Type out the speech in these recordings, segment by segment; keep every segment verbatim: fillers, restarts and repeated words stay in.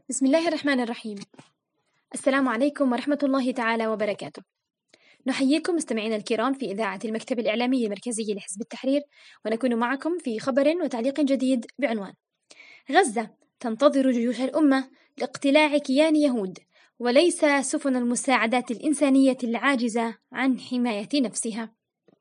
بسم الله الرحمن الرحيم. السلام عليكم ورحمة الله تعالى وبركاته. نحييكم مستمعينا الكرام في إذاعة المكتب الإعلامي المركزي لحزب التحرير، ونكون معكم في خبر وتعليق جديد بعنوان: غزة تنتظر جيوش الأمة لاقتلاع كيان يهود، وليس سفن المساعدات الإنسانية العاجزة عن حماية نفسها.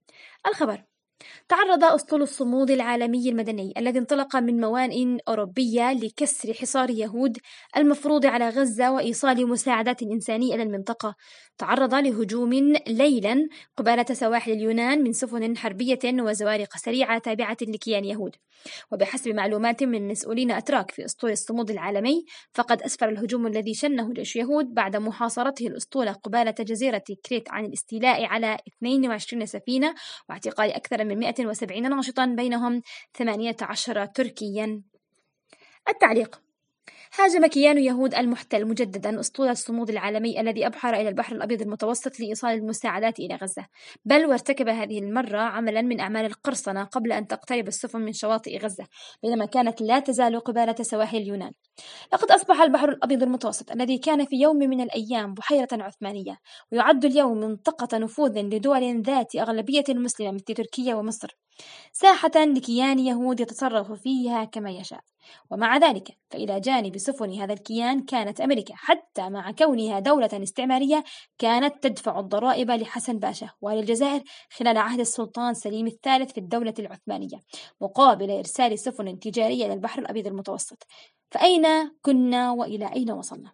الخبر: تعرض أسطول الصمود العالمي المدني الذي انطلق من موانئ أوروبية لكسر حصار يهود المفروض على غزة وإيصال مساعدات إنسانية إلى المنطقة، تعرض لهجوم ليلا قبالة سواحل اليونان من سفن حربية وزوارق سريعة تابعة لكيان يهود. وبحسب معلومات من مسؤولين أتراك في أسطول الصمود العالمي، فقد أسفر الهجوم الذي شنه جيش يهود بعد محاصرته الأسطول قبالة جزيرة كريت عن الاستيلاء على اثنين وعشرين سفينة واعتقال أكثر من مئة وسبعين ناشطا، بينهم ثمانية عشر تركيا. التعليق: هاجم كيان يهود المحتل مجددا أسطول الصمود العالمي الذي أبحر إلى البحر الأبيض المتوسط لإيصال المساعدات إلى غزة، بل وارتكب هذه المرة عملا من أعمال القرصنة قبل أن تقترب السفن من شواطئ غزة، بينما كانت لا تزال قبالة سواحل اليونان. لقد أصبح البحر الأبيض المتوسط الذي كان في يوم من الأيام بحيرة عثمانية، ويعد اليوم منطقة نفوذ لدول ذات أغلبية مسلمة مثل تركيا ومصر، ساحة لكيان يهود يتصرف فيها كما يشاء. ومع ذلك فإلى جانب سفن هذا الكيان كانت أمريكا، حتى مع كونها دولة استعمارية، كانت تدفع الضرائب لحسن باشا وللجزائر خلال عهد السلطان سليم الثالث في الدولة العثمانية، مقابل إرسال سفن تجارية إلى البحر الأبيض المتوسط. فأين كنا وإلى أين وصلنا؟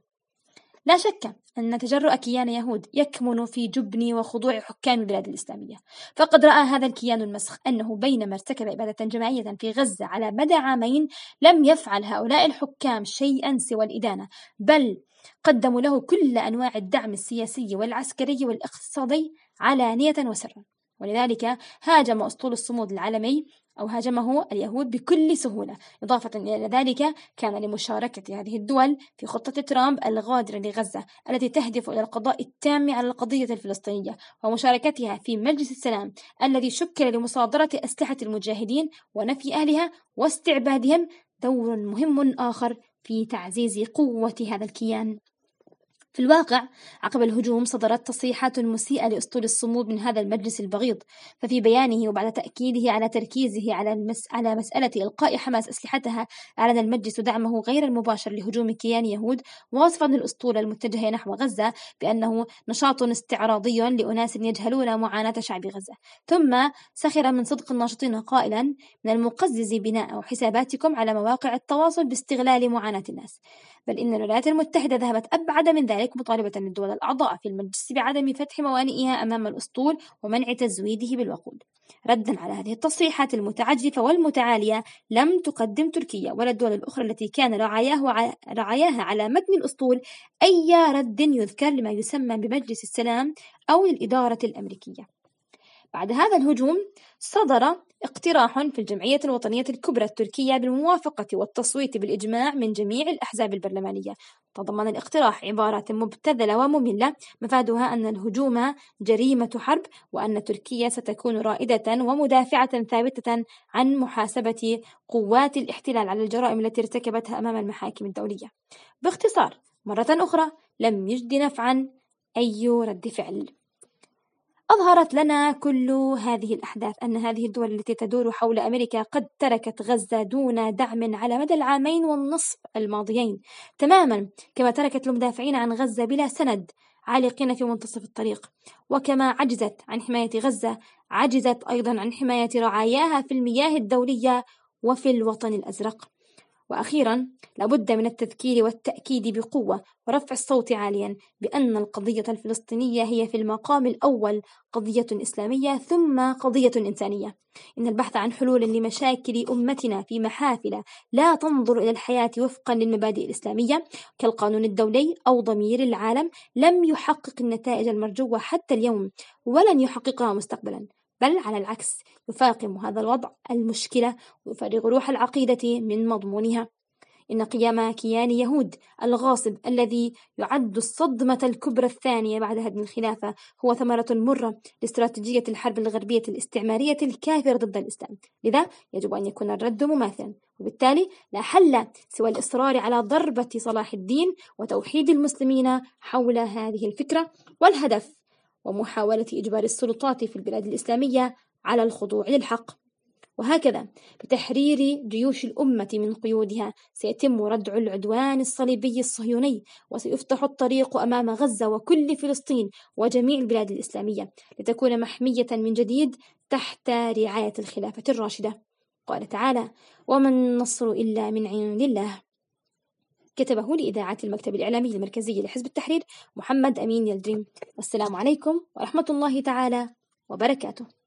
لا شك أن تجرؤ كيان يهود يكمن في جبن وخضوع حكام البلاد الإسلامية، فقد رأى هذا الكيان المسخ أنه بينما ارتكب إبادة جماعية في غزة على مدى عامين، لم يفعل هؤلاء الحكام شيئا سوى الإدانة، بل قدموا له كل أنواع الدعم السياسي والعسكري والاقتصادي علانية وسرا. ولذلك هاجم أسطول الصمود العالمي أو هاجمه اليهود بكل سهولة. إضافة إلى ذلك، كان لمشاركة هذه الدول في خطة ترامب الغادرة لغزة التي تهدف إلى القضاء التام على القضية الفلسطينية، ومشاركتها في مجلس السلام الذي شكل لمصادرة أسلحة المجاهدين ونفي أهلها واستعبادهم، دور مهم آخر في تعزيز قوة هذا الكيان. في الواقع، عقب الهجوم صدرت تصريحات مسيئة لأسطول الصمود من هذا المجلس البغيض، ففي بيانه وبعد تأكيده على تركيزه على, المس... على مسألة إلقاء حماس أسلحتها، أعلن المجلس دعمه غير المباشر لهجوم كيان يهود، واصفا الأسطول المتجه نحو غزة بأنه نشاط استعراضي لأناس يجهلون معاناة شعب غزة. ثم سخر من صدق الناشطين قائلا: من المقزز بناء حساباتكم على مواقع التواصل باستغلال معاناة الناس. بل إن الولايات المتحدة ذهبت أبعد من ذلك، مطالبة الدول الأعضاء في المجلس بعدم فتح موانئها أمام الأسطول ومنع تزويده بالوقود. ردا على هذه التصريحات المتعجرفة والمتعالية، لم تقدم تركيا ولا الدول الأخرى التي كان رعاياه رعاياها على متن الأسطول أي رد يذكر لما يسمى بمجلس السلام أو الإدارة الأمريكية. بعد هذا الهجوم صدر اقتراح في الجمعية الوطنية الكبرى التركية بالموافقة والتصويت بالإجماع من جميع الأحزاب البرلمانية. تضمن الاقتراح عبارات مبتذلة ومملة مفادها أن الهجوم جريمة حرب، وأن تركيا ستكون رائدة ومدافعة ثابتة عن محاسبة قوات الاحتلال على الجرائم التي ارتكبتها أمام المحاكم الدولية. باختصار، مرة أخرى لم يجد نفعا أي رد فعل. أظهرت لنا كل هذه الأحداث أن هذه الدول التي تدور حول أمريكا قد تركت غزة دون دعم على مدى العامين والنصف الماضيين، تماما كما تركت المدافعين عن غزة بلا سند عالقين في منتصف الطريق. وكما عجزت عن حماية غزة، عجزت أيضا عن حماية رعاياها في المياه الدولية وفي الوطن الأزرق. وأخيرا، لابد من التذكير والتأكيد بقوة ورفع الصوت عاليا بأن القضية الفلسطينية هي في المقام الأول قضية إسلامية ثم قضية إنسانية. إن البحث عن حلول لمشاكل أمتنا في محافل لا تنظر إلى الحياة وفقا للمبادئ الإسلامية كالقانون الدولي أو ضمير العالم لم يحقق النتائج المرجوة حتى اليوم، ولن يحققها مستقبلا، بل على العكس يفاقم هذا الوضع المشكلة ويفرغ روح العقيدة من مضمونها. إن قيام كيان يهود الغاصب الذي يعد الصدمة الكبرى الثانية بعد هدم الخلافة هو ثمرة مرة لاستراتيجية الحرب الغربية الاستعمارية الكافرة ضد الإسلام. لذا يجب أن يكون الرد مماثلا، وبالتالي لا حل سوى الإصرار على ضربة صلاح الدين وتوحيد المسلمين حول هذه الفكرة والهدف، ومحاولة إجبار السلطات في البلاد الإسلامية على الخضوع للحق. وهكذا بتحرير جيوش الأمة من قيودها سيتم ردع العدوان الصليبي الصهيوني، وسيفتح الطريق أمام غزة وكل فلسطين وجميع البلاد الإسلامية لتكون محمية من جديد تحت رعاية الخلافة الراشدة. قال تعالى: وما النصر إلا من عند الله. كتبه لإذاعة المكتب الإعلامي المركزي لحزب التحرير محمد أمين يلدريم. والسلام عليكم ورحمة الله تعالى وبركاته.